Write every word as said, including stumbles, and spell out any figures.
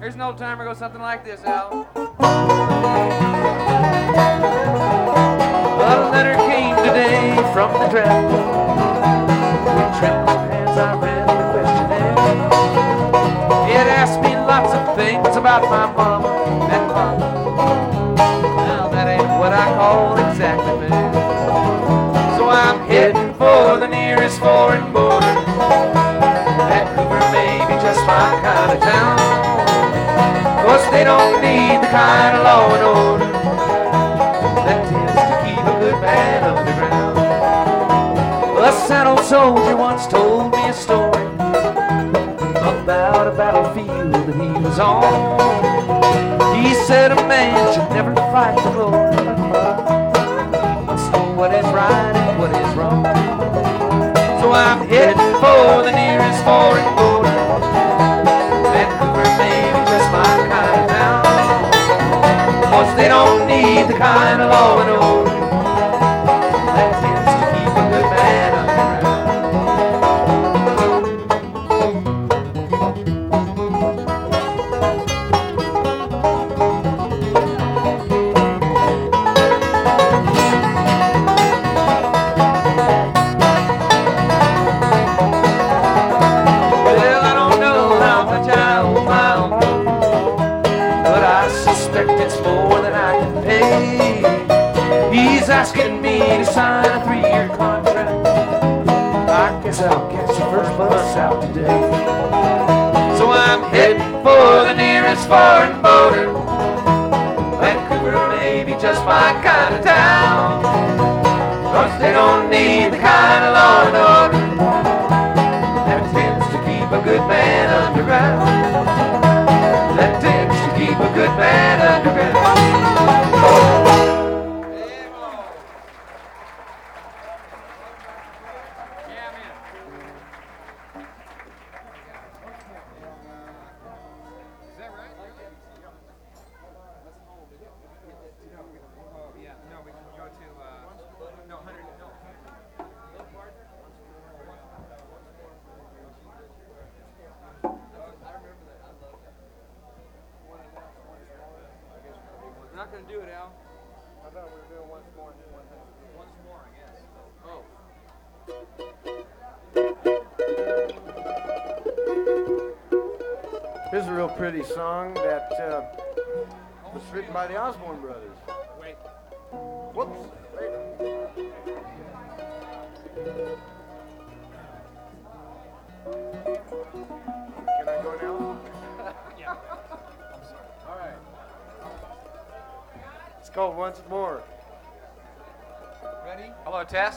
Here's an old timer, go something like this, Al. A letter came today from the draft. With trembling hands I read the questionnaire. It asked me lots of things about my mama and papa. Now that ain't what I call exactly fair. So I'm heading for the nearest foreign border. Vancouver may be just my kind of town. Course they don't need the kind of law and order that tends to keep a good man underground. A sad old soldier once told me a story about a battlefield that he was on. He said a man should never fight for glory. He must know what is right and what is wrong. So I'm heading for the nearest foreign border. Vancouver may be just my kind of town. Cause they don't need the kind of law and order that tends to keep a good man underground. Well, I don't know how much I owe my uncle, but I suspect it's more than I can pay. He's asking me to sign a three-year contract. I guess I'll catch the first bus out today. So I'm heading for the nearest foreign border. Vancouver may be just my kind of town. Cause they don't need the kind of law and order that tends to keep a good man underground. That tends to keep a good man underground. We're not going to do it, Al. I thought we were doing once more and then one thing. Once more, I guess. Oh. Here's a real pretty song that uh, was written by the Osborne Brothers. Wait. Whoops. Wait. Can I go now? Yeah. All right. It's called Once More. Ready? Hello, test.